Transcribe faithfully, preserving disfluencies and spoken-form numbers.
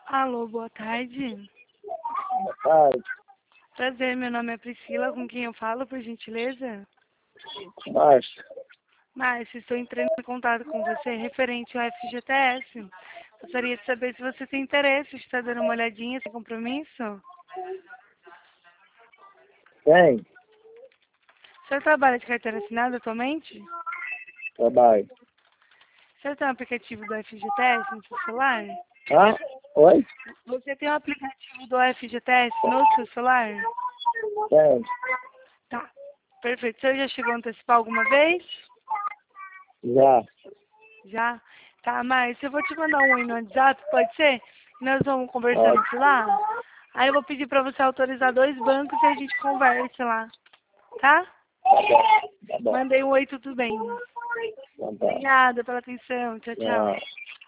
Alô, boa tarde. Boa tarde. Prazer, meu nome é Priscila, com quem eu falo, por gentileza? Márcio. Márcio, estou entrando em contato com você referente ao F G T S. Gostaria de saber se você tem interesse, está dando uma olhadinha sem compromisso? Tem? O senhor trabalha de carteira assinada atualmente? Trabalho. O senhor tem um aplicativo do F G T S no seu celular? Ah, oi? Você tem um aplicativo do F G T S no seu celular? Tem. Tá, perfeito. O senhor já chegou a antecipar alguma vez? Já. Já? Tá, Márcio, eu vou te mandar um oi no WhatsApp, pode ser? Nós vamos conversando Pode. por lá. Aí eu vou pedir pra você autorizar dois bancos e a gente conversa lá. Tá? Tá bom. Tá bom. Mandei um oi, tudo bem. Então tá. Obrigada pela atenção. Tchau, tchau. Tchau.